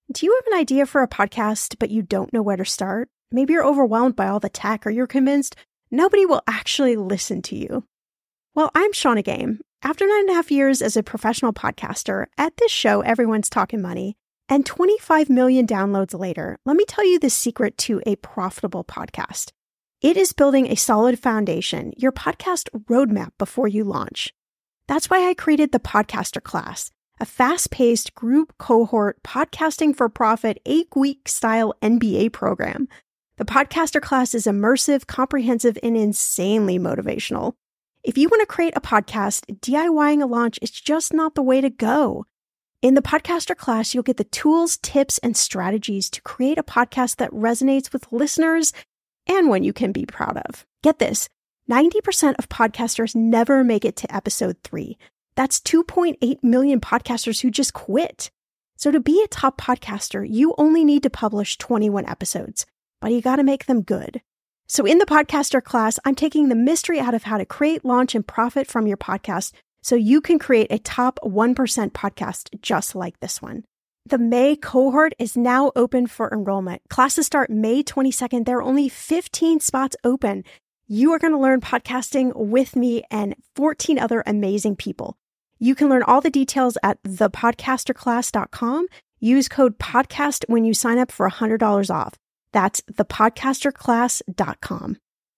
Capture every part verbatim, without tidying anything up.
Do you have an idea for a podcast, but you don't know where to start? Maybe you're overwhelmed by all the tech, or you're convinced nobody will actually listen to you. Well, I'm Shannah Game. After nine and a half years as a professional podcaster, at this show, everyone's talking money, and twenty-five million downloads later, let me tell you the secret to a profitable podcast. It is building a solid foundation, your podcast roadmap before you launch. That's why I created the Podcaster Class, a fast-paced group cohort podcasting for profit eight-week style N B A program. The Podcaster Class is immersive, comprehensive, and insanely motivational. If you want to create a podcast, DIYing a launch is just not the way to go. In the Podcaster Class, you'll get the tools, tips, and strategies to create a podcast that resonates with listeners and one you can be proud of. Get this, ninety percent of podcasters never make it to episode three. That's two point eight million podcasters who just quit. So to be a top podcaster, you only need to publish twenty-one episodes, but you got to make them good. So in the Podcaster Class, I'm taking the mystery out of how to create, launch, and profit from your podcast so you can create a top one percent podcast just like this one. The May cohort is now open for enrollment. Classes start May twenty-second. There are only fifteen spots open. You are going to learn podcasting with me and fourteen other amazing people. You can learn all the details at the podcaster class dot com. Use code PODCAST when you sign up for one hundred dollars off. That's the podcaster class dot com.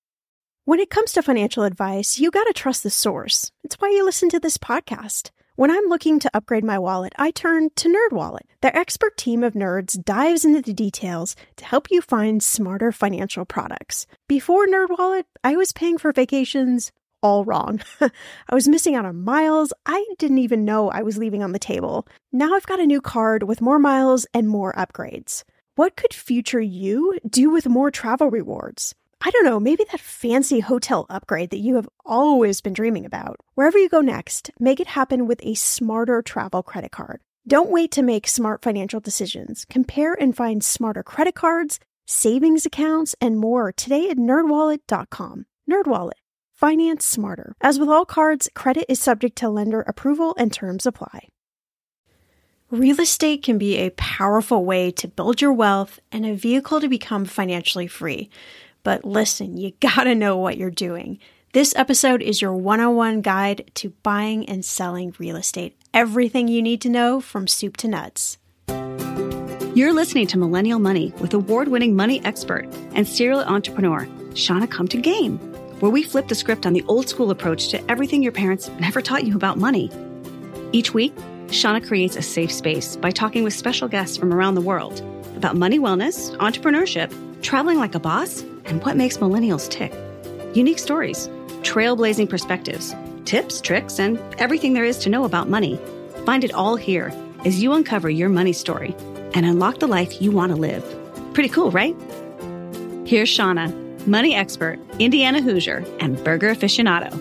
When it comes to financial advice, you got to trust the source. It's why you listen to this podcast. When I'm looking to upgrade my wallet, I turn to NerdWallet. Their expert team of nerds dives into the details to help you find smarter financial products. Before NerdWallet, I was paying for vacations all wrong. I was missing out on miles I didn't even know I was leaving on the table. Now I've got a new card with more miles and more upgrades. What could future you do with more travel rewards? I don't know, maybe that fancy hotel upgrade that you have always been dreaming about. Wherever you go next, make it happen with a smarter travel credit card. Don't wait to make smart financial decisions. Compare and find smarter credit cards, savings accounts, and more today at nerd wallet dot com. NerdWallet. Finance smarter. As with all cards, credit is subject to lender approval and terms apply. Real estate can be a powerful way to build your wealth and a vehicle to become financially free. But listen, you gotta know what you're doing. This episode is your one oh one guide to buying and selling real estate. Everything you need to know from soup to nuts. You're listening to Millennial Money with award-winning money expert and serial entrepreneur, Shannah Come to Game, where we flip the script on the old school approach to everything your parents never taught you about money. Each week, Shannah creates a safe space by talking with special guests from around the world about money wellness, entrepreneurship, traveling like a boss, and what makes millennials tick. Unique stories, trailblazing perspectives, tips, tricks, and everything there is to know about money. Find it all here as you uncover your money story and unlock the life you want to live. Pretty cool, right? Here's Shannah, money expert, Indiana Hoosier, and burger aficionado.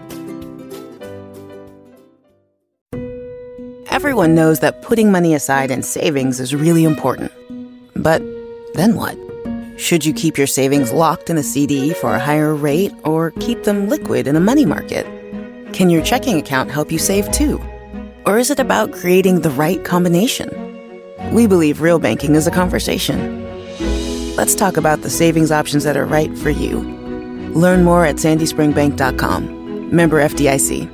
Everyone knows that putting money aside in savings is really important. But then what? Should you keep your savings locked in a C D for a higher rate or keep them liquid in a money market? Can your checking account help you save too? Or is it about creating the right combination? We believe real banking is a conversation. Let's talk about the savings options that are right for you. Learn more at sandy spring bank dot com. Member F D I C.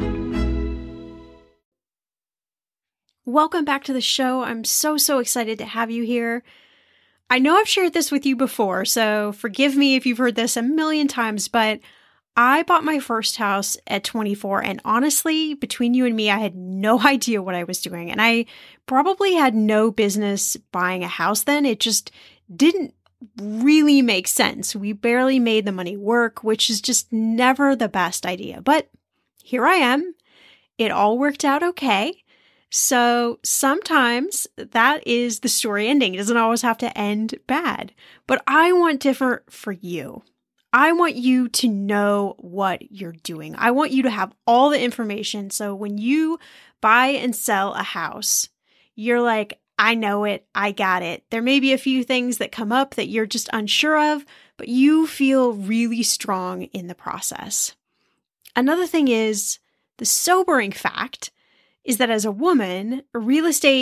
Welcome back to the show. I'm so, so excited to have you here. I know I've shared this with you before, so forgive me if you've heard this a million times, but I bought my first house at twenty-four, and honestly, between you and me, I had no idea what I was doing, and I probably had no business buying a house then. It just didn't really make sense. We barely made the money work, which is just never the best idea, but here I am. It all worked out okay. So sometimes that is the story ending. It doesn't always have to end bad, but I want different for you. I want you to know what you're doing. I want you to have all the information. So when you buy and sell a house, you're like, I know it. I got it. There may be a few things that come up that you're just unsure of, but you feel really strong in the process. Another thing is the sobering fact is that as a woman, real estate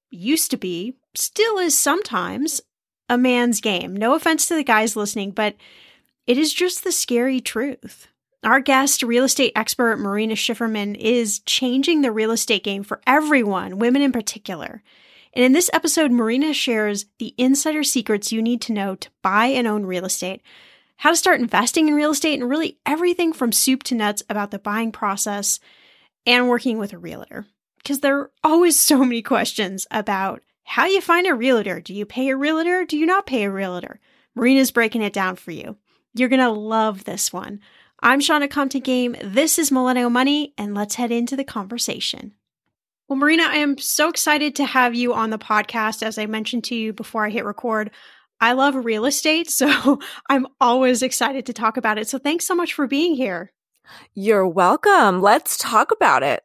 used to be, still is sometimes, a man's game. No offense to the guys listening, but it is just the scary truth. Our guest, real estate expert Marina Schifferman, is changing the real estate game for everyone, women in particular. And in this episode, Marina shares the insider secrets you need to know to buy and own real estate, how to start investing in real estate, and really everything from soup to nuts about the buying process and working with a realtor. Because there are always so many questions about how you find a realtor. Do you pay a realtor? Do you not pay a realtor? Marina's breaking it down for you. You're going to love this one. I'm Shauna Compton Game. This is Millennial Money, and let's head into the conversation. Well, Marina, I am so excited to have you on the podcast. As I mentioned to you before I hit record, I love real estate, so I'm always excited to talk about it. So thanks so much for being here. You're welcome. Let's talk about it.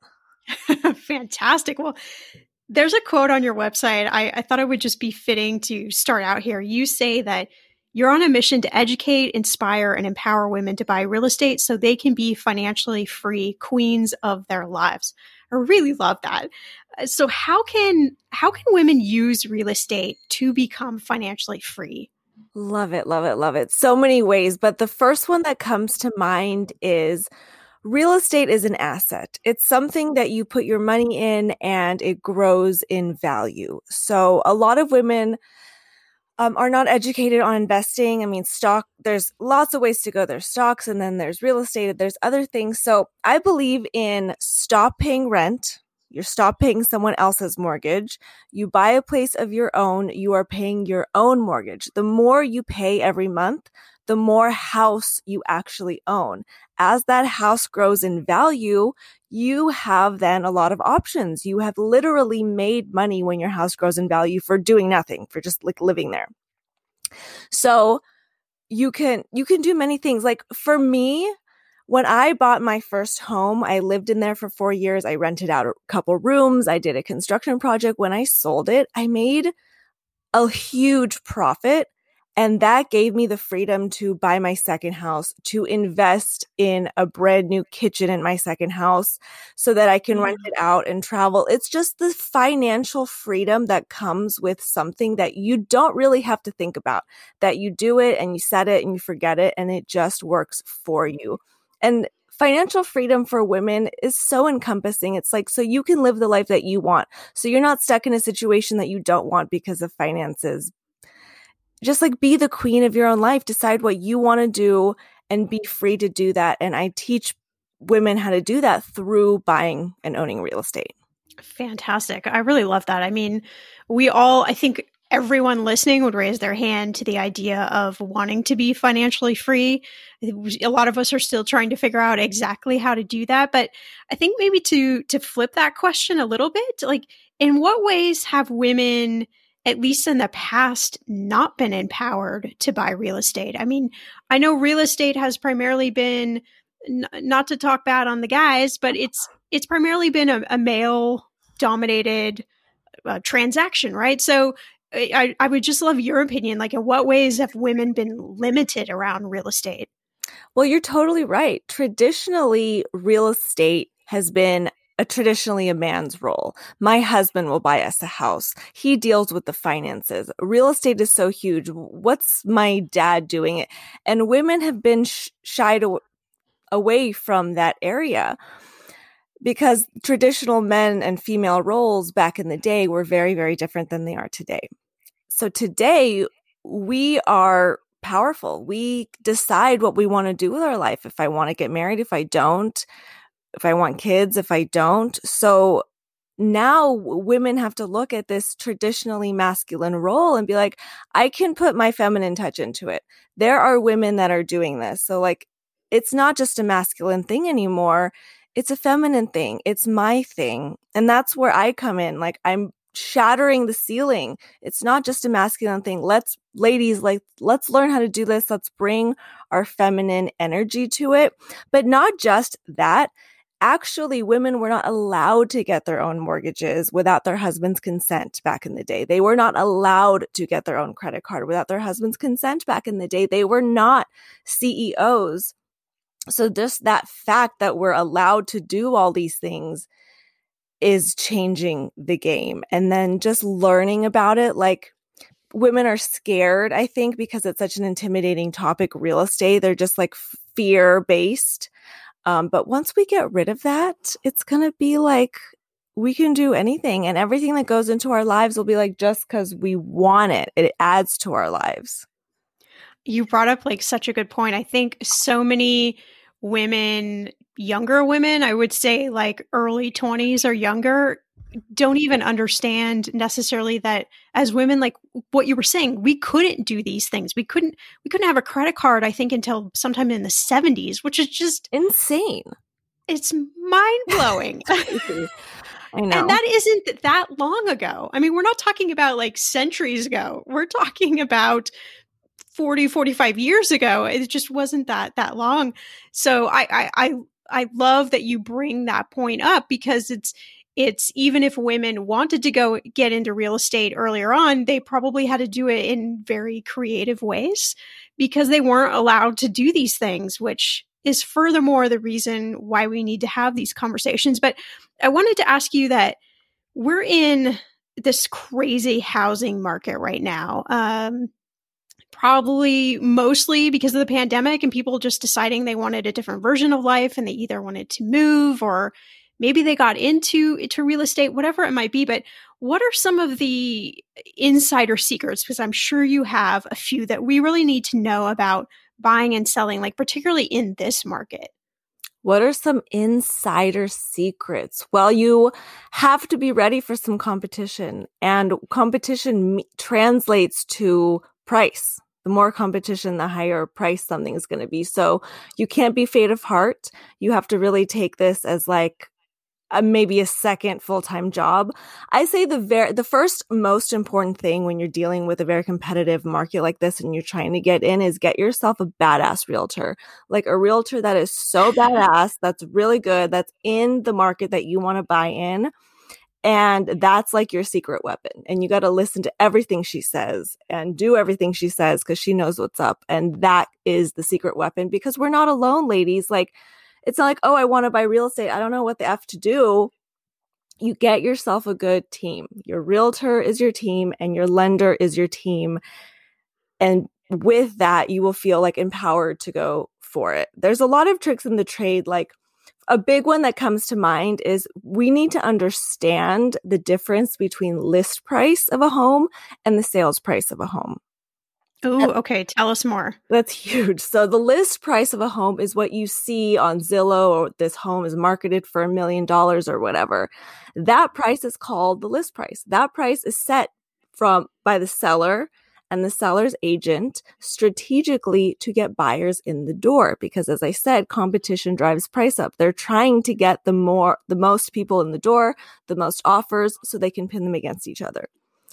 Fantastic. Well, there's a quote on your website. I, I thought it would just be fitting to start out here. You say that you're on a mission to educate, inspire, and empower women to buy real estate so they can be financially free queens of their lives. I really love that. So how can how can women use real estate to become financially free? Love it, love it, love it. So many ways, but the first one that comes to mind is real estate is an asset. It's something that you put your money in and it grows in value. So a lot of women um, are not educated on investing. I mean, stock, there's lots of ways to go. There's stocks and then there's real estate. There's other things. So I believe in stop paying rent. You stop paying someone else's mortgage. You buy a place of your own. You are paying your own mortgage. The more you pay every month, the more house you actually own. As that house grows in value, you have then a lot of options. You have literally made money when your house grows in value for doing nothing, for just like living there. So you can, you can do many things. Like for me, when I bought my first home, I lived in there for four years. I rented out a couple rooms. I did a construction project. When I sold it, I made a huge profit. And that gave me the freedom to buy my second house, to invest in a brand new kitchen in my second house so that I can rent it out and travel. It's just the financial freedom that comes with something that you don't really have to think about, that you do it and you set it and you forget it and it just works for you. And financial freedom for women is so encompassing. It's like, so you can live the life that you want. So you're not stuck in a situation that you don't want because of finances. Just like be the queen of your own life, decide what you want to do and be free to do that. And I teach women how to do that through buying and owning real estate. Fantastic. I really love that. I mean, we all, I think everyone listening would raise their hand to the idea of wanting to be financially free. A lot of us are still trying to figure out exactly how to do that. But I think maybe to, to flip that question a little bit, like in what ways have women, at least in the past, not been empowered to buy real estate? I mean, I know real estate has primarily been, n- not to talk bad on the guys, but it's it's primarily been a, a male-dominated uh, transaction, right? So I, I would just love your opinion. Like, in what ways have women been limited around real estate? Well, you're totally right. Traditionally, real estate has been a traditionally a man's role. My husband will buy us a house. He deals with the finances. Real estate is so huge. What's my dad doing it? And women have been sh- shied aw- away from that area because traditional men and female roles back in the day were very, very different than they are today. So today we are powerful. We decide what we want to do with our life. If I want to get married, if I don't, if I want kids, if I don't. So now women have to look at this traditionally masculine role and be like, I can put my feminine touch into it. There are women that are doing this. So like, it's not just a masculine thing anymore. It's a feminine thing. It's my thing. And that's where I come in. Like I'm shattering the ceiling. It's not just a masculine thing. Let's, ladies, like, let's learn how to do this. Let's bring our feminine energy to it. But not just that. Actually, women were not allowed to get their own mortgages without their husband's consent back in the day. They were not allowed to get their own credit card without their husband's consent back in the day. They were not C E Os. So just that fact that we're allowed to do all these things is changing the game. And then just learning about it, like women are scared, I think, because it's such an intimidating topic, real estate. They're just like fear based. Um, but once we get rid of that, it's going to be like we can do anything, and everything that goes into our lives will be like just because we want it. It adds to our lives. You brought up like such a good point. I think so many women, younger women, I would say like early twenties or younger, don't even understand necessarily that as women, like what you were saying, we couldn't do these things. We couldn't, we couldn't have a credit card, I think, until sometime in the seventies, which is just insane. It's mind blowing. I know. And that isn't that long ago. I mean, we're not talking about like centuries ago. We're talking about forty, forty-five years ago. It just wasn't that, that long. So I, I, I, I love that you bring that point up, because it's, it's even if women wanted to go get into real estate earlier on, they probably had to do it in very creative ways because they weren't allowed to do these things, which is furthermore the reason why we need to have these conversations. But I wanted to ask you that we're in this crazy housing market right now, um, probably mostly because of the pandemic and people just deciding they wanted a different version of life, and they either wanted to move or maybe they got into to real estate, whatever it might be. But what are some of the insider secrets? Because I'm sure you have a few that we really need to know about buying and selling, like particularly in this market. What are some insider secrets? Well, you have to be ready for some competition, and competition m- translates to price. The more competition, the higher price something is going to be. So you can't be faint of heart. You have to really take this as like a, maybe a second full-time job. I say the ver- the first most important thing when you're dealing with a very competitive market like this and you're trying to get in is get yourself a badass realtor, like a realtor that is so badass, that's really good, that's in the market that you want to buy in. And that's like your secret weapon. And you got to listen to everything she says and do everything she says because she knows what's up. And that is the secret weapon, because we're not alone, ladies. Like, it's not like, oh, I want to buy real estate, I don't know what the F to do. You get yourself a good team. Your realtor is your team and your lender is your team. And with that, you will feel like empowered to go for it. There's a lot of tricks in the trade. Like a big one that comes to mind is we need to understand the difference between list price of a home and the sales price of a home. Oh, okay. Tell us more. That's huge. So the list price of a home is what you see on Zillow, or this home is marketed for a million dollars or whatever. That price is called the list price. That price is set from by the seller and the seller's agent strategically to get buyers in the door. Because as I said, competition drives price up. They're trying to get the more, the most people in the door, the most offers, so they can pin them against each other.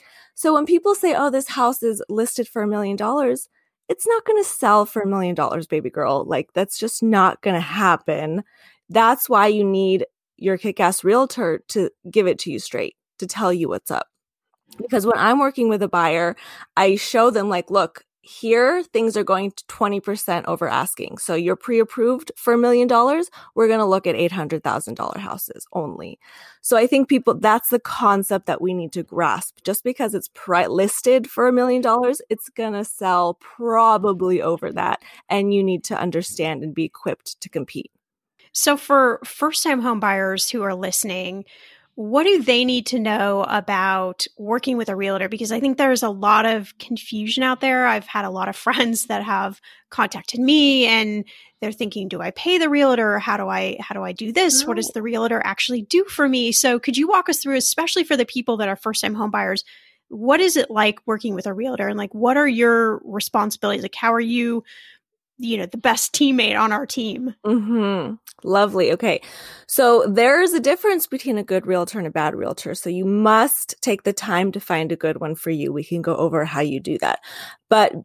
So when people say, oh, this house is listed for a million dollars, it's not going to sell for a million dollars, baby girl. Like, that's just not going to happen. That's why you need your kick-ass realtor to give it to you straight, to tell you what's up. Because when I'm working with a buyer, I show them like, look, here things are going to twenty percent over asking. So you're pre-approved for a million dollars. We're going to look at eight hundred thousand dollars houses only. So I think people, that's the concept that we need to grasp. Just because it's pri- listed for a million dollars, it's going to sell probably over that. And you need to understand and be equipped to compete. So for first-time home buyers who are listening, what do they need to know about working with a realtor? Because I think there's a lot of confusion out there. I've had a lot of friends that have contacted me and they're thinking, do I pay the realtor? How do I, how do I do this? No. What does the realtor actually do for me? So could you walk us through, especially for the people that are first-time home buyers, what is it like working with a realtor? And like, what are your responsibilities? Like, how are you, you know, the best teammate on our team? Mm-hmm. Lovely. Okay. So there's a difference between a good realtor and a bad realtor. So you must take the time to find a good one for you. We can go over how you do that. But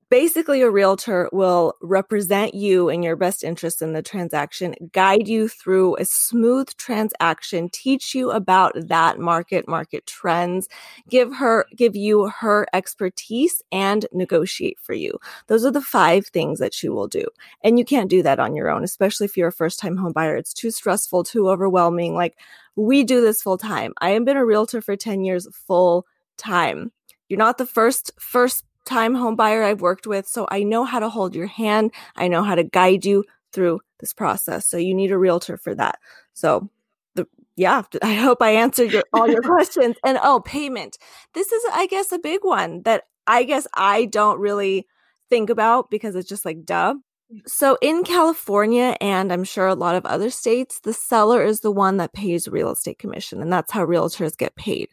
basically, a realtor will represent you in your best interest in the transaction, guide you through a smooth transaction, teach you about that market, market trends, give her, give you her expertise, and negotiate for you. Those are the five things that she will do. And you can't do that on your own, especially if you're a first-time home buyer. It's too stressful, too overwhelming. Like, we do this full time. I have been a realtor for ten years full time. You're not the first, first time home buyer I've worked with. So I know how to hold your hand. I know how to guide you through this process. So you need a realtor for that. So the, yeah, I hope I answered your, all your questions. And oh, payment. This is, I guess, a big one that I guess I don't really think about because it's just like, duh. So in California, and I'm sure a lot of other states, the seller is the one that pays real estate commission. And that's how realtors get paid.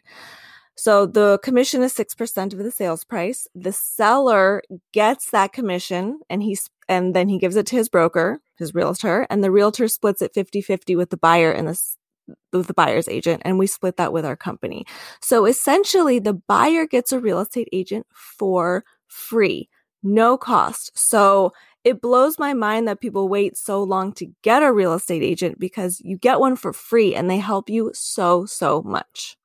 So the commission is six percent of the sales price. The seller gets that commission and he's, and then he gives it to his broker, his realtor, and the realtor splits it fifty-fifty with the buyer and the, with the buyer's agent. And we split that with our company. So essentially the buyer gets a real estate agent for free, no cost. So it blows my mind that people wait so long to get a real estate agent because you get one for free and they help you so, so much.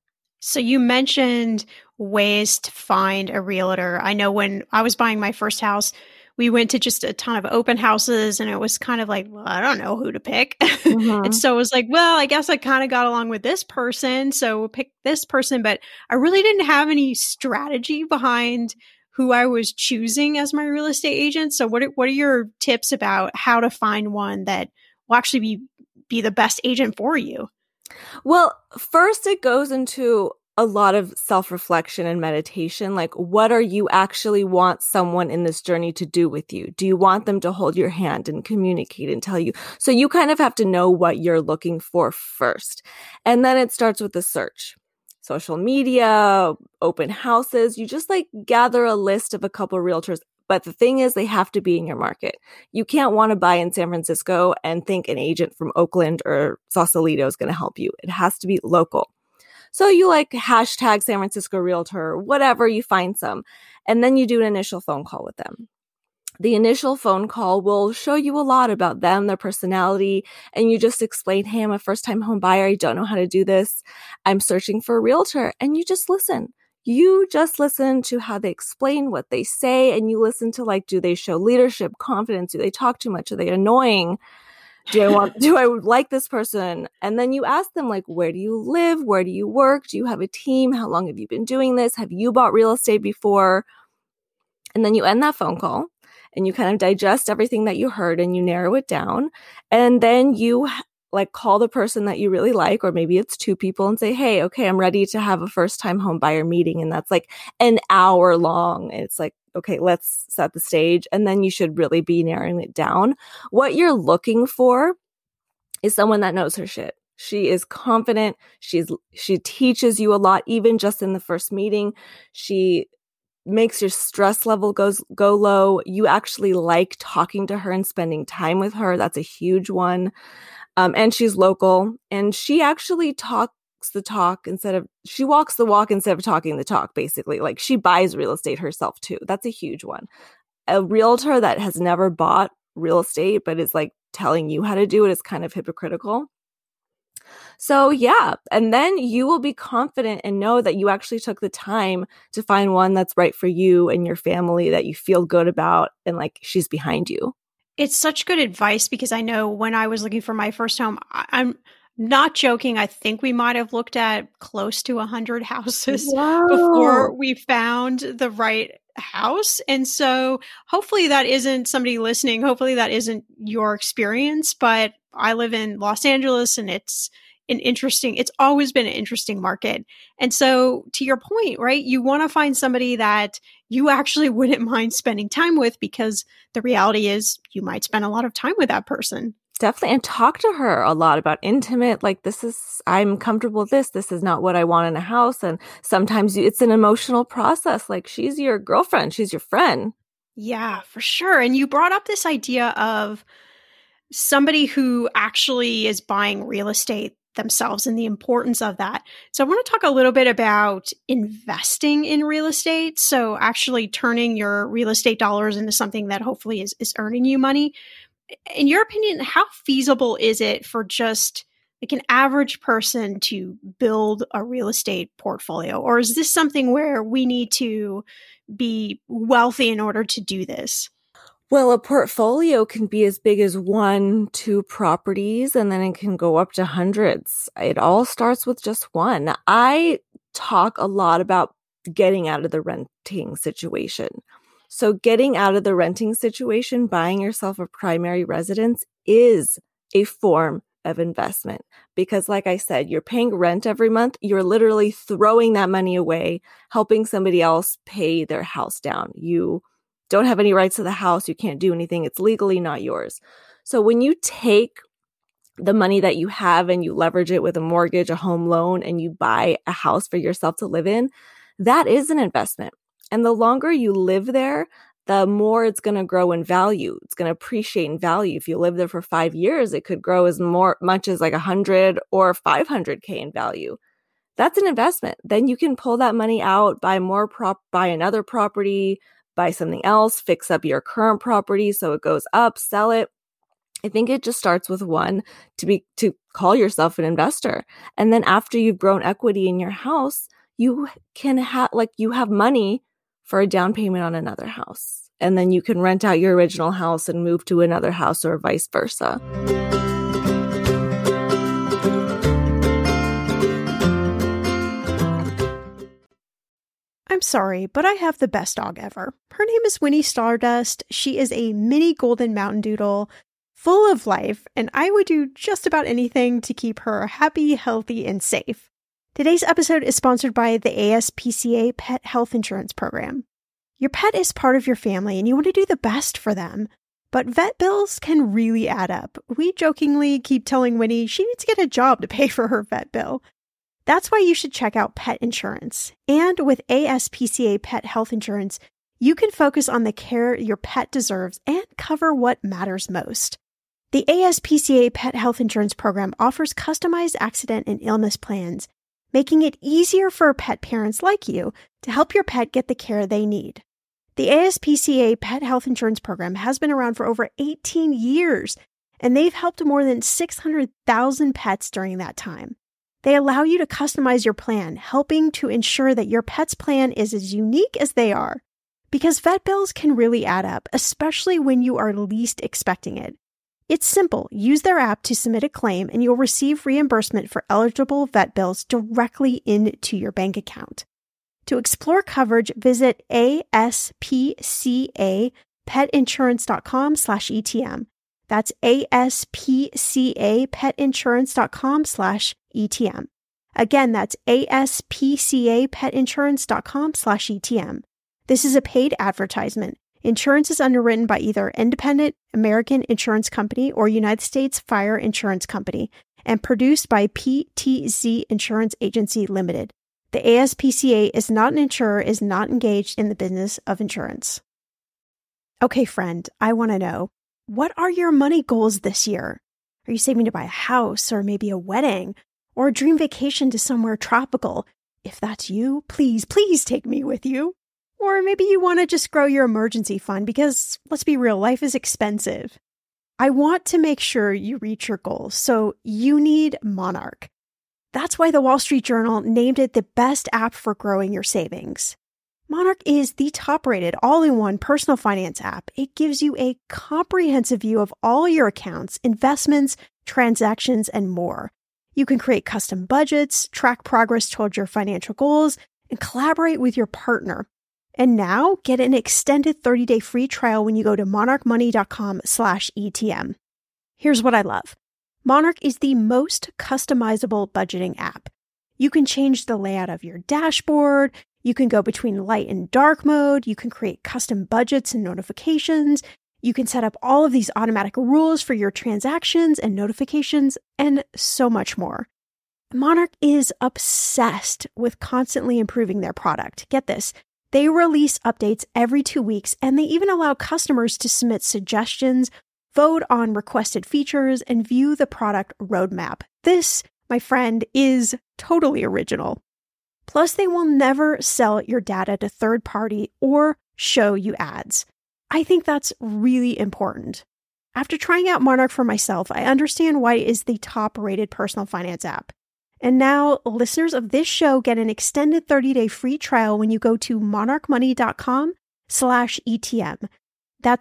So you mentioned ways to find a realtor. I know when I was buying my first house, we went to just a ton of open houses and it was kind of like, well, I don't know who to pick. Mm-hmm. And so it was like, well, I guess I kind of got along with this person. So we'll pick this person, but I really didn't have any strategy behind who I was choosing as my real estate agent. So what are, what are your tips about how to find one that will actually be, be the best agent for you? Well, first it goes into a lot of self-reflection and meditation. Like, what are you actually want someone in this journey to do with you? Do you want them to hold your hand and communicate and tell you? So you kind of have to know what you're looking for first. And then it starts with the search. Social media, open houses. You just like gather a list of a couple of realtors. But the thing is, they have to be in your market. You can't want to buy in San Francisco and think an agent from Oakland or Sausalito is going to help you. It has to be local. So you like hashtag San Francisco Realtor, whatever, you find some. And then you do an initial phone call with them. The initial phone call will show you a lot about them, their personality, and you just explain, hey, I'm a first-time home buyer. I don't know how to do this. I'm searching for a realtor. And you just listen. You just listen to how they explain what they say, and you listen to, like, do they show leadership, confidence? Do they talk too much? Are they annoying? Do I want, do I like this person? And then you ask them, like, where do you live? Where do you work? Do you have a team? How long have you been doing this? Have you bought real estate before? And then you end that phone call and you kind of digest everything that you heard and you narrow it down. And then you like call the person that you really like, or maybe it's two people, and say, hey, okay, I'm ready to have a first time home buyer meeting. And that's like an hour long. And it's like, okay, let's set the stage. And then you should really be narrowing it down. What you're looking for is someone that knows her shit. She is confident. She's, she teaches you a lot, even just in the first meeting. She makes your stress level goes, go low. You actually like talking to her and spending time with her. That's a huge one. Um, and she's local, and she actually talks the talk instead of, she walks the walk instead of talking the talk, basically. Like, she buys real estate herself too. That's a huge one. A realtor that has never bought real estate, but is like telling you how to do it is kind of hypocritical. So yeah, and then you will be confident and know that you actually took the time to find one that's right for you and your family, that you feel good about, and like she's behind you. It's such good advice, because I know when I was looking for my first home, I- I'm not joking. I think we might have looked at close to one hundred houses Wow. before we found the right house. And so hopefully that isn't somebody listening. Hopefully that isn't your experience, but I live in Los Angeles, and it's an interesting, it's always been an interesting market. And so to your point, right, you want to find somebody that you actually wouldn't mind spending time with, because the reality is you might spend a lot of time with that person. Definitely. And talk to her a lot about intimate, like, this is, I'm comfortable with this. This is not what I want in a house. And sometimes you, it's an emotional process. Like, she's your girlfriend. She's your friend. Yeah, for sure. And you brought up this idea of somebody who actually is buying real estate themselves and the importance of that. So I want to talk a little bit about investing in real estate. So actually turning your real estate dollars into something that hopefully is, is earning you money. In your opinion, how feasible is it for just like an average person to build a real estate portfolio? Or is this something where we need to be wealthy in order to do this? Well, a portfolio can be as big as one, two properties, and then it can go up to hundreds. It all starts with just one. I talk a lot about getting out of the renting situation. So getting out of the renting situation, buying yourself a primary residence is a form of investment. Because like I said, you're paying rent every month. You're literally throwing that money away, helping somebody else pay their house down. You don't have any rights to the house. You can't do anything. It's legally not yours. So when you take the money that you have and you leverage it with a mortgage, a home loan, and you buy a house for yourself to live in, that is an investment. And the longer you live there, the more it's going to grow in value. It's going to appreciate in value. If you live there for five years, it could grow as more, much as like one hundred or five hundred K in value. That's an investment. Then you can pull that money out, buy more prop, buy another property, buy something else, fix up your current property so it goes up, sell it. I think it just starts with one to be to call yourself an investor. And then after you've grown equity in your house, you can have like you have money for a down payment on another house. And then you can rent out your original house and move to another house or vice versa. I'm sorry, but I have the best dog ever. Her name is Winnie Stardust. She is a mini golden mountain doodle, full of life, and I would do just about anything to keep her happy, healthy, and safe. Today's episode is sponsored by the A S P C A Pet Health Insurance Program. Your pet is part of your family, and you want to do the best for them. But vet bills can really add up. We jokingly keep telling Winnie she needs to get a job to pay for her vet bill. That's why you should check out pet insurance. And with A S P C A Pet Health Insurance, you can focus on the care your pet deserves and cover what matters most. The A S P C A Pet Health Insurance Program offers customized accident and illness plans, making it easier for pet parents like you to help your pet get the care they need. The A S P C A Pet Health Insurance Program has been around for over eighteen years, and they've helped more than six hundred thousand pets during that time. They allow you to customize your plan, helping to ensure that your pet's plan is as unique as they are. Because vet bills can really add up, especially when you are least expecting it. It's simple. Use their app to submit a claim, and you'll receive reimbursement for eligible vet bills directly into your bank account. To explore coverage, visit aspcapetinsurance.com slash ETM. That's aspcapetinsurance.com slash ETM. Again, that's aspcapetinsurance.com slash ETM. This is a paid advertisement. Insurance is underwritten by either Independent American Insurance Company or United States Fire Insurance Company and produced by P T Z Insurance Agency Limited. The A S P C A is not an insurer, is not engaged in the business of insurance. Okay, friend, I want to know, what are your money goals this year? Are you saving to buy a house or maybe a wedding or a dream vacation to somewhere tropical? If that's you, please, please take me with you. Or maybe you want to just grow your emergency fund because, let's be real, life is expensive. I want to make sure you reach your goals, so you need Monarch. That's why the Wall Street Journal named it the best app for growing your savings. Monarch is the top-rated all-in-one personal finance app. It gives you a comprehensive view of all your accounts, investments, transactions, and more. You can create custom budgets, track progress towards your financial goals, and collaborate with your partner. And now, get an extended thirty-day free trial when you go to monarchmoney.com slash ETM. Here's what I love. Monarch is the most customizable budgeting app. You can change the layout of your dashboard. You can go between light and dark mode. You can create custom budgets and notifications. You can set up all of these automatic rules for your transactions and notifications, and so much more. Monarch is obsessed with constantly improving their product. Get this. They release updates every two weeks, and they even allow customers to submit suggestions, vote on requested features, and view the product roadmap. This my friend, is totally original. Plus, they will never sell your data to third party or show you ads. I think that's really important. After trying out Monarch for myself, I understand why it is the top-rated personal finance app. And now, listeners of this show get an extended thirty-day free trial when you go to monarchmoney.com slash ETM. That's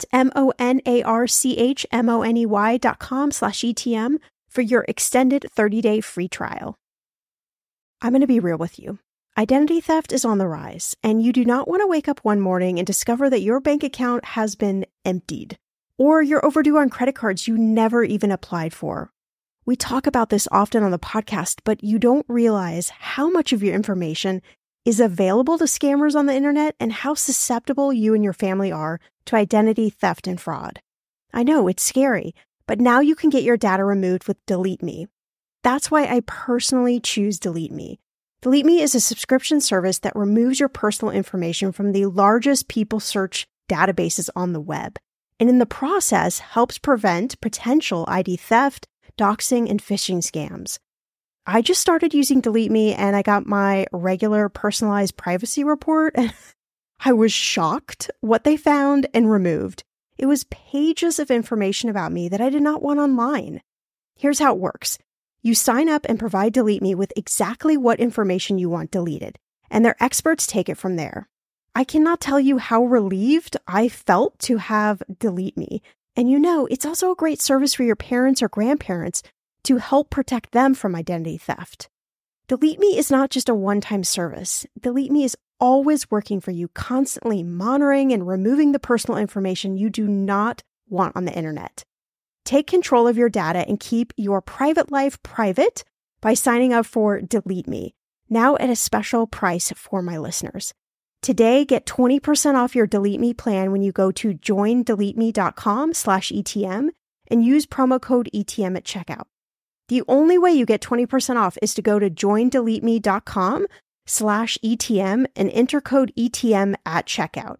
M-O-N-A-R-C-H-M-O-N-E-Y dot com slash E-T-M for your extended thirty-day free trial. I'm going to be real with you. Identity theft is on the rise, and you do not want to wake up one morning and discover that your bank account has been emptied, or you're overdue on credit cards you never even applied for. We talk about this often on the podcast, but you don't realize how much of your information is available to scammers on the internet and how susceptible you and your family are to identity theft and fraud. I know, it's scary, but now you can get your data removed with Delete Me. That's why I personally choose Delete Me. Delete Me is a subscription service that removes your personal information from the largest people search databases on the web, and in the process helps prevent potential I D theft, doxing, and phishing scams. I just started using Delete Me and I got my regular personalized privacy report, and I was shocked what they found and removed. It was pages of information about me that I did not want online. Here's how it works. You sign up and provide Delete Me with exactly what information you want deleted, and their experts take it from there. I cannot tell you how relieved I felt to have Delete Me. And you know, it's also a great service for your parents or grandparents to help protect them from identity theft. Delete Me is not just a one-time service. Delete Me is always working for you, constantly monitoring and removing the personal information you do not want on the internet. Take control of your data and keep your private life private by signing up for Delete Me, now at a special price for my listeners. Today, get twenty percent off your Delete Me plan when you go to joindeleteme.com slash ETM and use promo code E T M at checkout. The only way you get twenty percent off is to go to joindeleteme.com slash ETM and enter code E T M at checkout.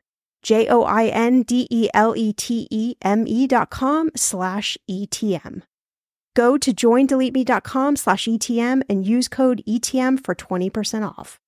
J-O-I-N-D-E-L-E-T-E-M-E dot com slash E-T-M. Go to joindeleteme.com slash E-T-M and use code E T M for twenty percent off.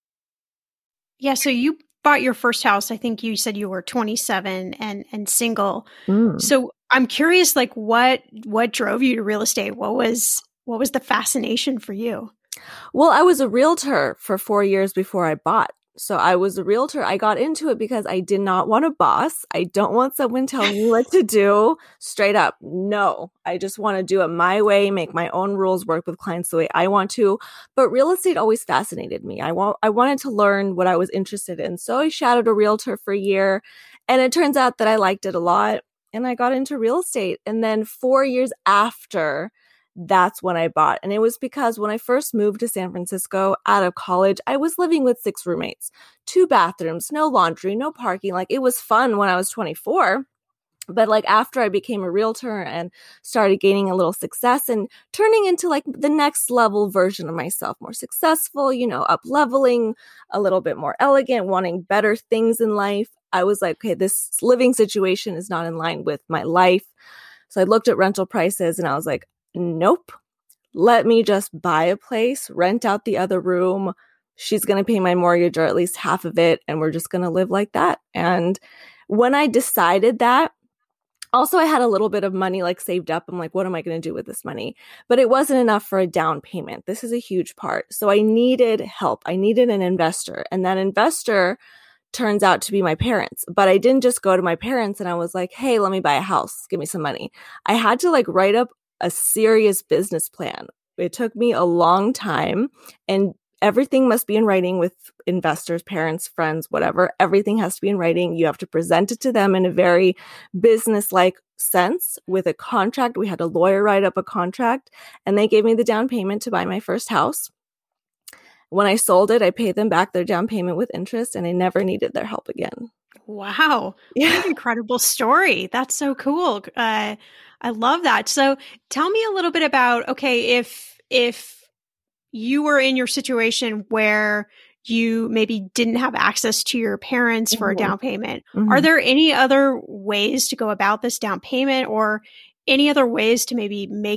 Yeah, so you bought your first house. I think you said you were twenty-seven and, and single. Mm. So I'm curious, like, what what drove you to real estate? What was what was the fascination for you? Well, I was a realtor for four years before I bought. So I was a realtor. I got into it because I did not want a boss. I don't want someone telling me what to do. Straight up, no. I just want to do it my way, make my own rules, work with clients the way I want to. But real estate always fascinated me. I want, I wanted to learn what I was interested in. So I shadowed a realtor for a year, and it turns out that I liked it a lot, and I got into real estate. And then four years after, that's when I bought. And it was because when I first moved to San Francisco out of college, I was living with six roommates, two bathrooms, no laundry, no parking. Like, it was fun when I was twenty-four. But like after I became a realtor and started gaining a little success and turning into like the next level version of myself, more successful, you know, up leveling, a little bit more elegant, wanting better things in life, I was like, okay, this living situation is not in line with my life. So I looked at rental prices and I was like, nope, let me just buy a place, rent out the other room. She's going to pay my mortgage or at least half of it. And we're just going to live like that. And when I decided that, also I had a little bit of money like saved up. I'm like, what am I going to do with this money? But it wasn't enough for a down payment. This is a huge part. So I needed help. I needed an investor. And that investor turns out to be my parents. But I didn't just go to my parents and I was like, hey, let me buy a house. Give me some money. I had to like write up a serious business plan. It took me a long time, and everything must be in writing with investors, parents, friends, whatever. Everything has to be in writing. You have to present it to them in a very business-like sense with a contract. We had a lawyer write up a contract, and they gave me the down payment to buy my first house. When I sold it, I paid them back their down payment with interest, and I never needed their help again. Wow. Yeah. What an incredible story. That's so cool. Uh, I love that. So tell me a little bit about, okay, if, if you were in your situation where you maybe didn't have access to your parents for mm-hmm. a down payment, mm-hmm. are there any other ways to go about this down payment or any other ways to maybe make it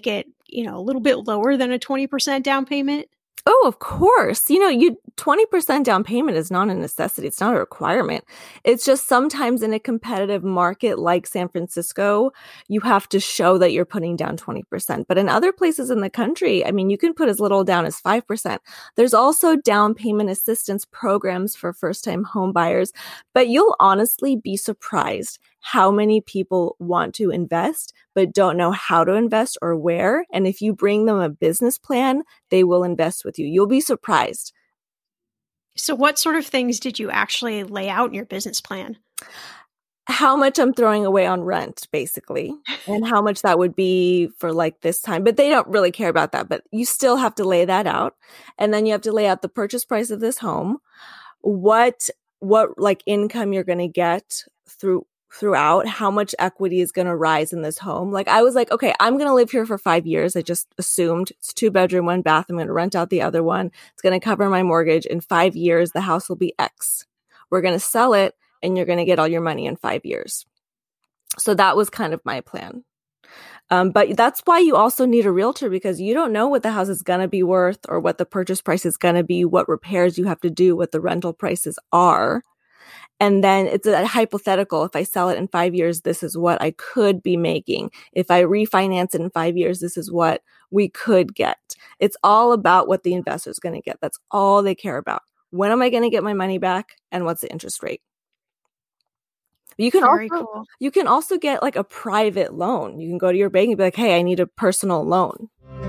you know, a little bit lower than a twenty percent down payment? Oh, of course. You know, you twenty percent down payment is not a necessity. It's not a requirement. It's just sometimes in a competitive market like San Francisco, you have to show that you're putting down twenty percent. But in other places in the country, I mean, you can put as little down as five percent. There's also down payment assistance programs for first-time home buyers. But you'll honestly be surprised how many people want to invest but don't know how to invest or where. And if you bring them a business plan, they will invest with you. You'll be surprised. So what sort of things did you actually lay out in your business plan? How much I'm throwing away on rent, basically, and how much that would be for like this time. But they don't really care about that. But you still have to lay that out. And then you have to lay out the purchase price of this home, what, what like income you're going to get through throughout, how much equity is going to rise in this home. Like I was like, okay, I'm going to live here for five years. I just assumed it's two bedroom, one bath. I'm going to rent out the other one. It's going to cover my mortgage. In five years, the house will be X. We're going to sell it and you're going to get all your money in five years. So that was kind of my plan. Um, but that's why you also need a realtor, because you don't know what the house is going to be worth or what the purchase price is going to be, what repairs you have to do, what the rental prices are. And then it's a hypothetical. If I sell it in five years, this is what I could be making. If I refinance it in five years, this is what we could get. It's all about what the investor is going to get. That's all they care about. When am I going to get my money back? And what's the interest rate? You can Very also, cool. you can also get like a private loan. You can go to your bank and be like, hey, I need a personal loan.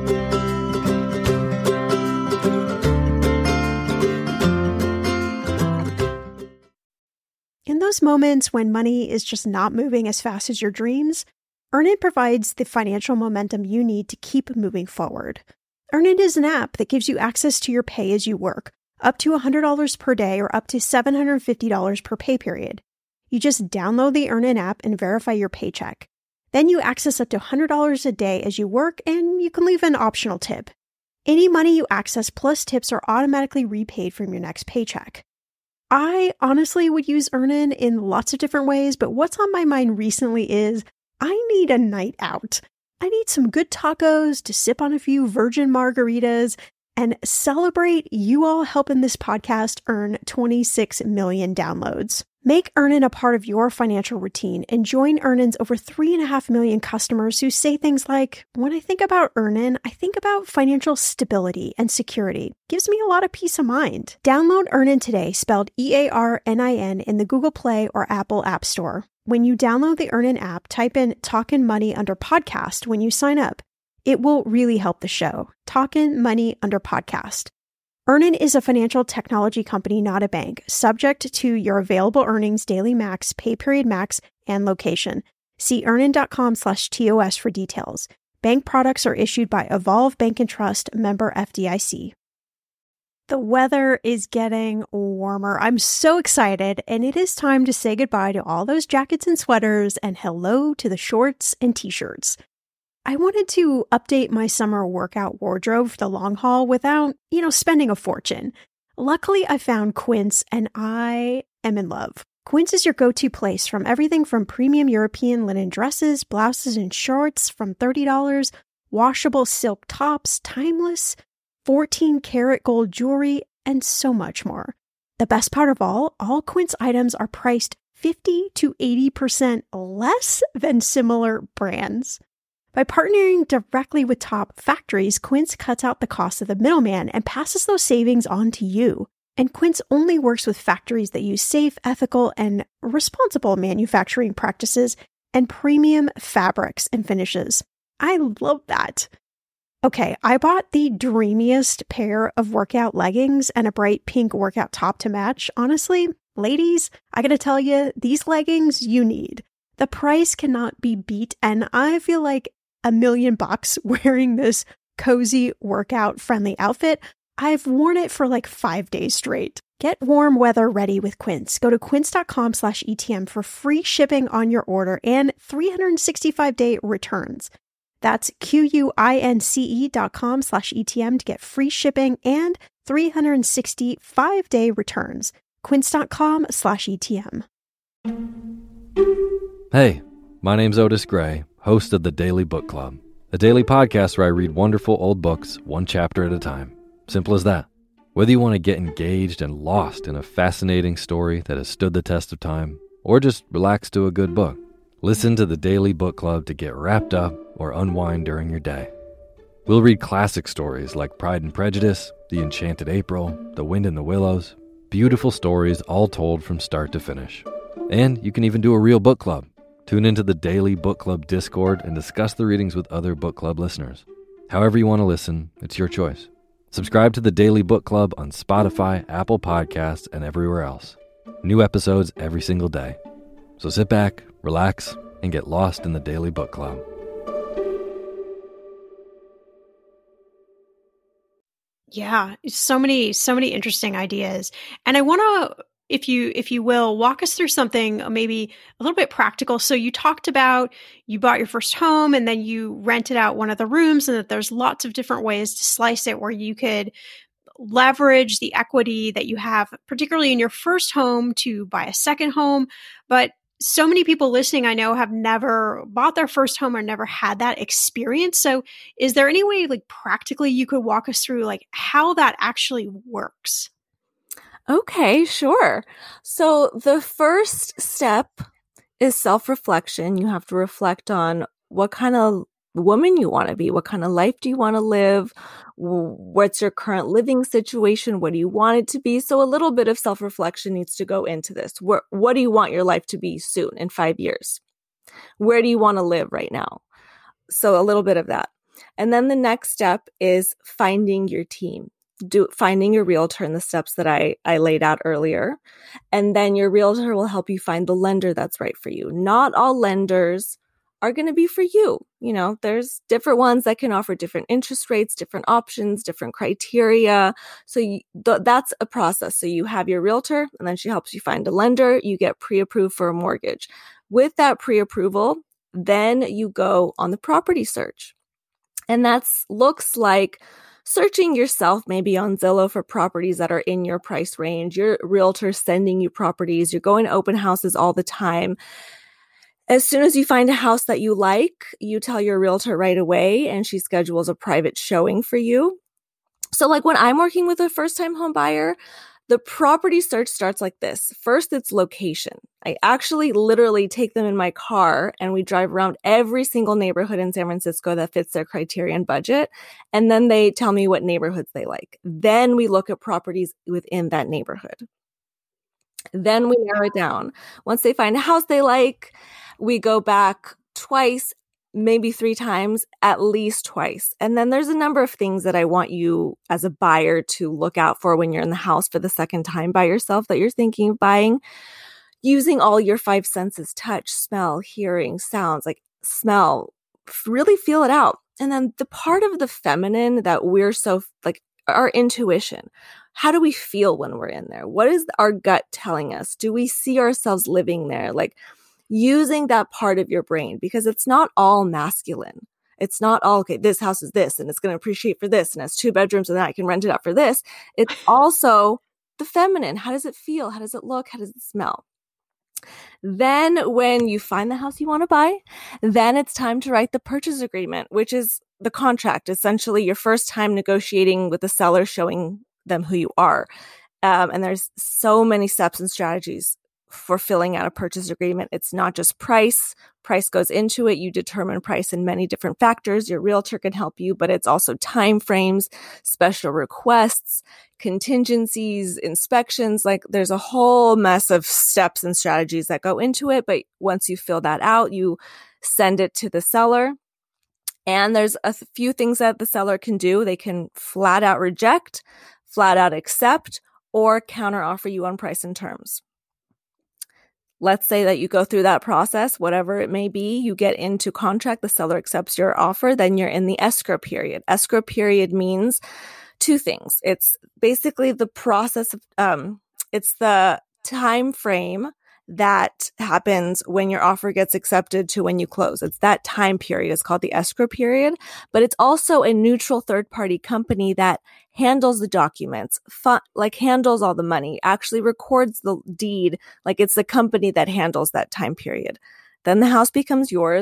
In those moments when money is just not moving as fast as your dreams, Earnin provides the financial momentum you need to keep moving forward. Earnin is an app that gives you access to your pay as you work, up to one hundred dollars per day or up to seven hundred fifty dollars per pay period. You just download the Earnin app and verify your paycheck. Then you access up to one hundred dollars a day as you work, and you can leave an optional tip. Any money you access plus tips are automatically repaid from your next paycheck. I honestly would use Earnin in lots of different ways, but what's on my mind recently is I need a night out. I need some good tacos to sip on a few virgin margaritas and celebrate you all helping this podcast earn twenty-six million downloads. Make Earnin a part of your financial routine and join Earnin's over three and a half million customers who say things like, when I think about Earnin, I think about financial stability and security. Gives me a lot of peace of mind. Download Earnin today, spelled E A R N I N, in the Google Play or Apple App Store. When you download the Earnin app, type in Talkin' Money under podcast when you sign up. It will really help the show. Talkin' Money under podcast. Earnin is a financial technology company, not a bank, subject to your available earnings, daily max, pay period max, and location. See earnin.com slash TOS for details. Bank products are issued by Evolve Bank and Trust, member F D I C. The weather is getting warmer. I'm so excited, and it is time to say goodbye to all those jackets and sweaters and hello to the shorts and t-shirts. I wanted to update my summer workout wardrobe for the long haul without, you know, spending a fortune. Luckily, I found Quince and I am in love. Quince is your go-to place from everything from premium European linen dresses, blouses, and shorts from thirty dollars, washable silk tops, timeless, fourteen karat gold jewelry, and so much more. The best part of all, all Quince items are priced fifty to eighty percent less than similar brands. By partnering directly with top factories, Quince cuts out the cost of the middleman and passes those savings on to you. And Quince only works with factories that use safe, ethical, and responsible manufacturing practices and premium fabrics and finishes. I love that. Okay, I bought the dreamiest pair of workout leggings and a bright pink workout top to match. Honestly, ladies, I gotta tell you, these leggings you need. The price cannot be beat, and I feel like a million bucks wearing this cozy workout friendly outfit. I've worn it for like five days straight. Get warm weather ready with Quince. Go to quince.com slash ETM for free shipping on your order and three hundred sixty-five day returns. That's Q-U-I-N-C-E dot com slash ETM to get free shipping and three hundred sixty-five day returns. Quince.com slash ETM. Hey, my name's Otis Gray, host of the Daily Book Club. a daily podcast where I read wonderful old books one chapter at a time. Simple as that. Whether you want to get engaged and lost in a fascinating story that has stood the test of time, or just relax to a good book, listen to the Daily Book Club to get wrapped up or unwind during your day. We'll read classic stories like Pride and Prejudice, The Enchanted April, The Wind in the Willows, beautiful stories all told from start to finish. And you can even do a real book club. Tune into the Daily Book Club Discord and discuss the readings with other book club listeners. However you want to listen, it's your choice. Subscribe to the Daily Book Club on Spotify, Apple Podcasts, and everywhere else. New episodes every single day. So sit back, relax, and get lost in the Daily Book Club. Yeah, so many, so many interesting ideas. And I want to, if you, if you will, walk us through something maybe a little bit practical. So you talked about you bought your first home and then you rented out one of the rooms, and that there's lots of different ways to slice it where you could leverage the equity that you have, particularly in your first home, to buy a second home. But so many people listening, I know, have never bought their first home or never had that experience. So is there any way, like, practically you could walk us through like how that actually works? Okay, sure. So the first step is self-reflection. You have to reflect on what kind of woman you want to be. What kind of life do you want to live? What's your current living situation? What do you want it to be? So a little bit of self-reflection needs to go into this. Where, what do you want your life to be soon, in five years? Where do you want to live right now? So a little bit of that. And then the next step is finding your team. Do finding your realtor in the steps that I, I laid out earlier. And then your realtor will help you find the lender that's right for you. Not all lenders are going to be for you. You know, there's different ones that can offer different interest rates, different options, different criteria. So you, th- that's a process. So you have your realtor, and then she helps you find a lender. You get pre-approved for a mortgage. With that pre-approval, then you go on the property search. And that's looks like searching yourself maybe on Zillow for properties that are in your price range. Your realtor's sending you properties. You're going to open houses all the time. As soon as you find a house that you like, you tell your realtor right away, and she schedules a private showing for you. So like when I'm working with a first-time home buyer, the property search starts like this. First, it's location. I actually literally take them in my car and we drive around every single neighborhood in San Francisco that fits their criteria and budget. And then they tell me what neighborhoods they like. Then we look at properties within that neighborhood. Then we narrow it down. Once they find a house they like, we go back twice, maybe three times, at least twice. And then there's a number of things that I want you as a buyer to look out for when you're in the house for the second time by yourself that you're thinking of buying. Using all your five senses, touch, smell, hearing, sounds, like smell, really feel it out. And then the part of the feminine that we're so, like our intuition. How do we feel when we're in there? What is our gut telling us? Do we see ourselves living there? Like, using that part of your brain, because it's not all masculine. It's not all, okay, this house is this, and it's going to appreciate for this, and it's two bedrooms, and then I can rent it out for this. It's also the feminine. How does it feel? How does it look? How does it smell? Then when you find the house you want to buy, then it's time to write the purchase agreement, which is the contract, essentially your first time negotiating with the seller, showing them who you are. Um, and there's so many steps and strategies for filling out a purchase agreement. It's not just price. Price goes into it. You determine price in many different factors. Your realtor can help you, but it's also time frames, special requests, contingencies, inspections. Like there's a whole mess of steps and strategies that go into it. But once you fill that out, you send it to the seller. And there's a few things that the seller can do. They can flat out reject, flat out accept, or counter offer you on price and terms. Let's say that you go through that process, whatever it may be, you get into contract, the seller accepts your offer, then you're in the escrow period. Escrow period means two things. It's basically the process of, um, it's the time frame that happens when your offer gets accepted to when you close. It's that time period. It's called the escrow period, but it's also a neutral third-party company that handles the documents, fu- like handles all the money, actually records the deed, like it's the company that handles that time period. Then the house becomes yours.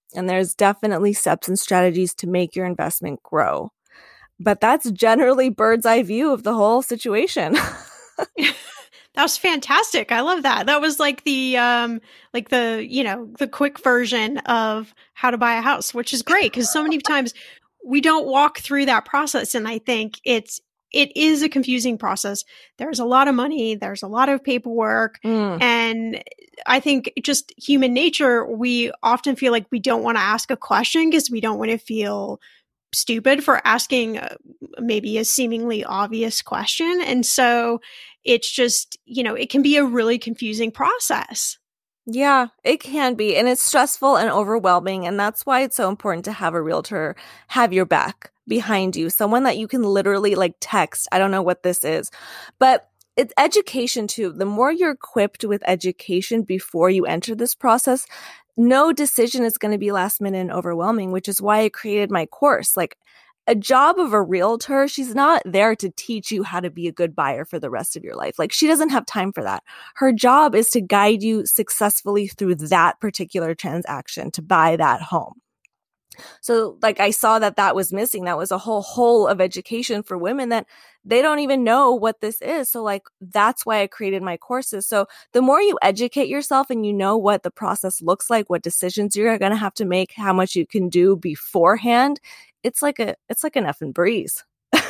And there's definitely steps and strategies to make your investment grow. But that's generally bird's eye view of the whole situation. That was fantastic. I love that. That was like the, um, like the, you know, the quick version of how to buy a house, which is great because so many times we don't walk through that process. And I think it's, it is a confusing process. There's a lot of money. There's a lot of paperwork. Mm. And I think just human nature, we often feel like we don't want to ask a question because we don't want to feel stupid for asking uh, maybe a seemingly obvious question. And so it's just, you know, it can be a really confusing process. Yeah, it can be. And it's stressful and overwhelming. And that's why it's so important to have a realtor have your back behind you, someone that you can literally like text. I don't know what this is, but it's education too. The more you're equipped with education before you enter this process, no decision is going to be last minute and overwhelming, which is why I created my course. Like a job of a realtor, she's not there to teach you how to be a good buyer for the rest of your life. Like she doesn't have time for that. Her job is to guide you successfully through that particular transaction to buy that home. So like I saw that that was missing. That was a whole hole of education for women that they don't even know what this is. So like that's why I created my courses. So the more you educate yourself and you know what the process looks like, what decisions you're going to have to make, how much you can do beforehand, it's like a it's like an effing breeze.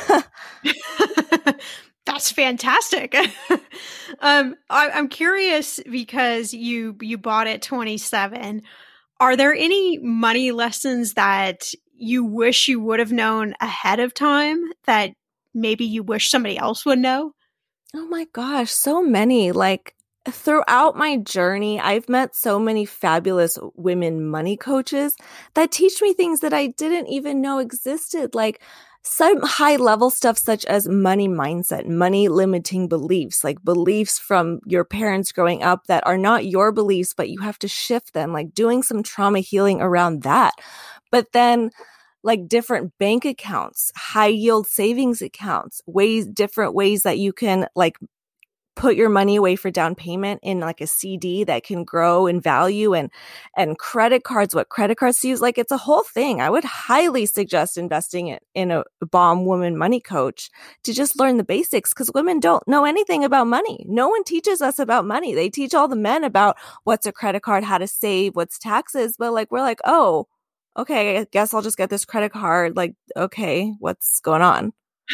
That's fantastic. um, I, I'm curious because you you bought at twenty-seven. Are there any money lessons that you wish you would have known ahead of time that maybe you wish somebody else would know? Oh my gosh, so many. Like throughout my journey, I've met so many fabulous women money coaches that teach me things that I didn't even know existed. Like some high level stuff such as money mindset, money limiting beliefs, like beliefs from your parents growing up that are not your beliefs, but you have to shift them, like doing some trauma healing around that. But then like different bank accounts, high yield savings accounts, ways, different ways that you can like put your money away for down payment in like a C D that can grow in value, and and credit cards, what credit cards to use. Like it's a whole thing. I would highly suggest investing it in a bomb woman money coach to just learn the basics, because women don't know anything about money. No one teaches us about money. They teach all the men about what's a credit card, how to save, what's taxes. But like we're like, oh, okay, I guess I'll just get this credit card. Like, okay, what's going on?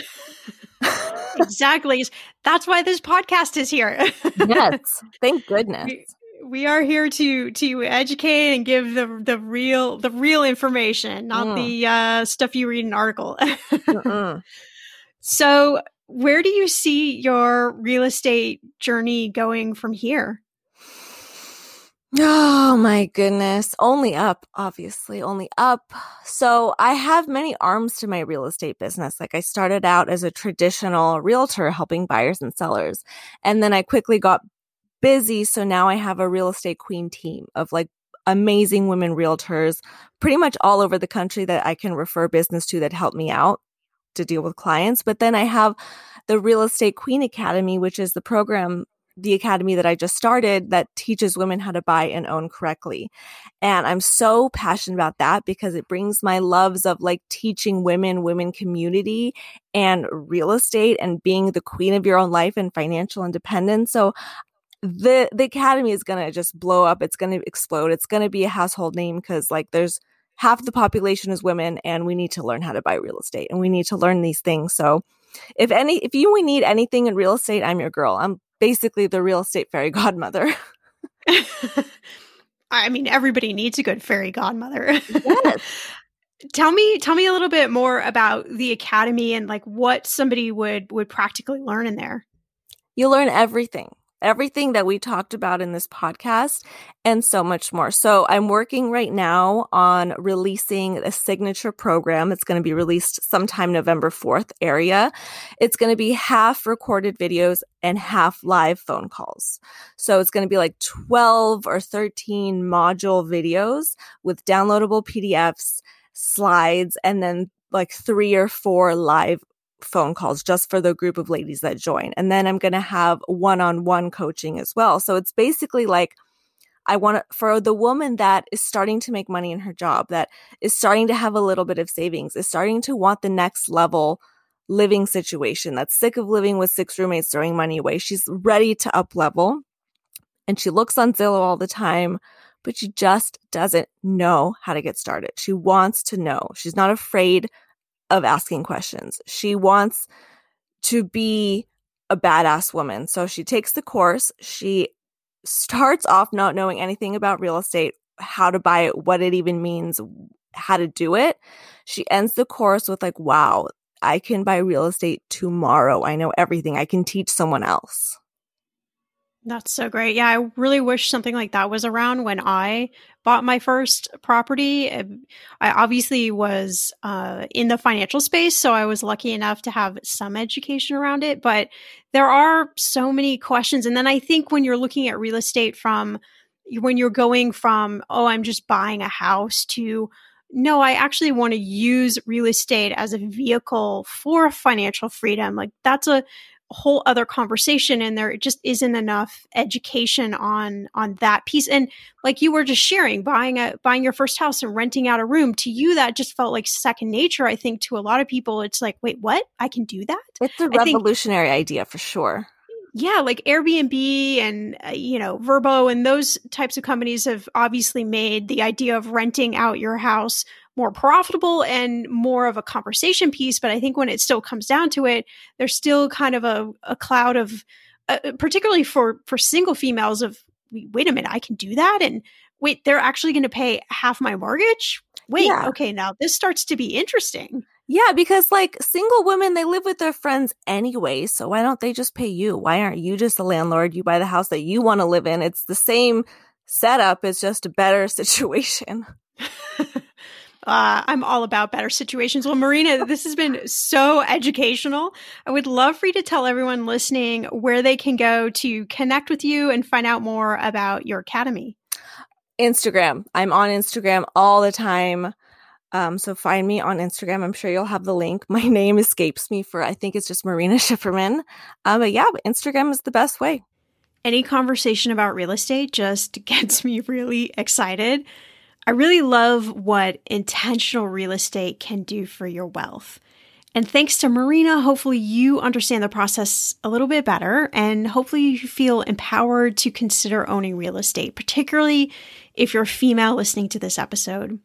Exactly. That's why this podcast is here. Yes. Thank goodness. We, we are here to to educate and give the the real the real information, not mm. the uh, stuff you read in an article. So, where do you see your real estate journey going from here? Oh my goodness. Only up, obviously, only up. So I have many arms to my real estate business. Like I started out as a traditional realtor helping buyers and sellers. And then I quickly got busy. So now I have a real estate queen team of like amazing women realtors pretty much all over the country that I can refer business to that help me out to deal with clients. But then I have the Real Estate Queen Academy, which is the program the academy that I just started that teaches women how to buy and own correctly. And I'm so passionate about that because it brings my loves of like teaching women, women community and real estate and being the queen of your own life and financial independence. So the, the academy is going to just blow up. It's going to explode. It's going to be a household name because like there's half the population is women and we need to learn how to buy real estate and we need to learn these things. So if any, if you need anything in real estate, I'm your girl. I'm basically the real estate fairy godmother. I mean, everybody needs a good fairy godmother. Yes. Tell me, tell me a little bit more about the academy and like what somebody would, would practically learn in there. You learn everything. Everything that we talked about in this podcast and so much more. So I'm working right now on releasing a signature program. It's going to be released sometime November fourth area. It's going to be half recorded videos and half live phone calls. So it's going to be like twelve or thirteen module videos with downloadable P D Fs, slides, and then like three or four live phone calls just for the group of ladies that join. And then I'm going to have one-on-one coaching as well. So it's basically like I want to, for the woman that is starting to make money in her job, that is starting to have a little bit of savings, is starting to want the next level living situation, that's sick of living with six roommates throwing money away. She's ready to up level, and she looks on Zillow all the time, but she just doesn't know how to get started. She wants to know. She's not afraid of asking questions. She wants to be a badass woman. So she takes the course. She starts off not knowing anything about real estate, how to buy it, what it even means, how to do it. She ends the course with like, wow, I can buy real estate tomorrow. I know everything. I can teach someone else. That's so great. Yeah, I really wish something like that was around when I bought my first property. I obviously was uh, in the financial space, so I was lucky enough to have some education around it. But there are so many questions. And then I think when you're looking at real estate from, when you're going from, oh, I'm just buying a house to, no, I actually want to use real estate as a vehicle for financial freedom. Like that's a whole other conversation, and there just isn't enough education on on that piece. And like you were just sharing, buying a buying your first house and renting out a room, to you that just felt like second nature. I think to a lot of people it's like, wait, what? I can do that? It's a revolutionary think, idea for sure. Yeah, like Airbnb and uh, you know, Vrbo and those types of companies have obviously made the idea of renting out your house more profitable and more of a conversation piece. But I think when it still comes down to it, there's still kind of a, a cloud of, uh, particularly for, for single females of, wait a minute, I can do that? And wait, they're actually going to pay half my mortgage? Wait, yeah. Okay, now this starts to be interesting. Yeah, because like single women, they live with their friends anyway. So why don't they just pay you? Why aren't you just the landlord? You buy the house that you want to live in. It's the same setup. It's just a better situation. Uh, I'm all about better situations. Well, Marina, this has been so educational. I would love for you to tell everyone listening where they can go to connect with you and find out more about your academy. Instagram. I'm on Instagram all the time. Um, so find me on Instagram. I'm sure you'll have the link. My name escapes me for, I think it's just Marina Schifferman. Um, but yeah, but Instagram is the best way. Any conversation about real estate just gets me really excited. I really love what intentional real estate can do for your wealth. And thanks to Marina, hopefully you understand the process a little bit better, and hopefully you feel empowered to consider owning real estate, particularly if you're a female listening to this episode.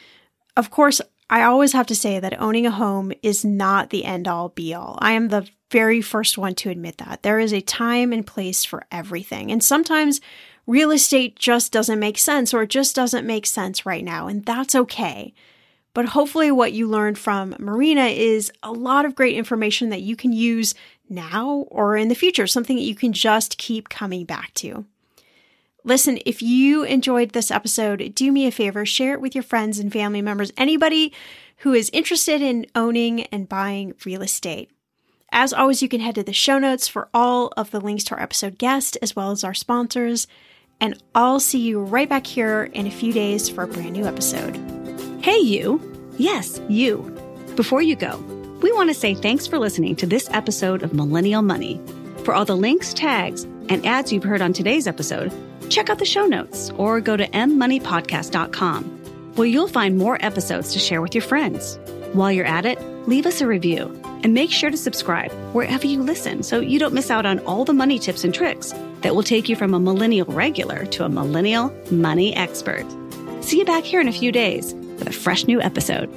Of course, I always have to say that owning a home is not the end-all be-all. I am the very first one to admit that. There is a time and place for everything. And sometimes real estate just doesn't make sense, or it just doesn't make sense right now, and that's okay. But hopefully what you learned from Marina is a lot of great information that you can use now or in the future, something that you can just keep coming back to. Listen, if you enjoyed this episode, do me a favor, share it with your friends and family members, anybody who is interested in owning and buying real estate. As always, you can head to the show notes for all of the links to our episode guest, as well as our sponsors. And I'll see you right back here in a few days for a brand new episode. Hey, you. Yes, you. Before you go, we want to say thanks for listening to this episode of Millennial Money. For all the links, tags, and ads you've heard on today's episode, check out the show notes or go to m money podcast dot com, where you'll find more episodes to share with your friends. While you're at it, leave us a review and make sure to subscribe wherever you listen so you don't miss out on all the money tips and tricks that will take you from a millennial regular to a millennial money expert. See you back here in a few days with a fresh new episode.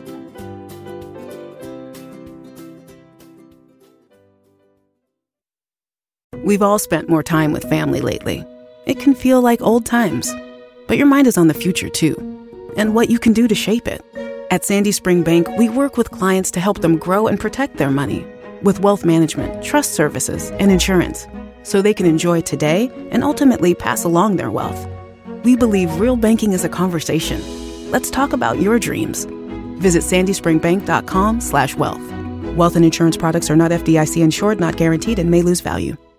We've all spent more time with family lately. It can feel like old times, but your mind is on the future too, and what you can do to shape it. At Sandy Spring Bank, we work with clients to help them grow and protect their money with wealth management, trust services, and insurance, so they can enjoy today and ultimately pass along their wealth. We believe real banking is a conversation. Let's talk about your dreams. Visit sandy spring bank dot com slash wealth. Wealth and insurance products are not F D I C insured, not guaranteed, and may lose value.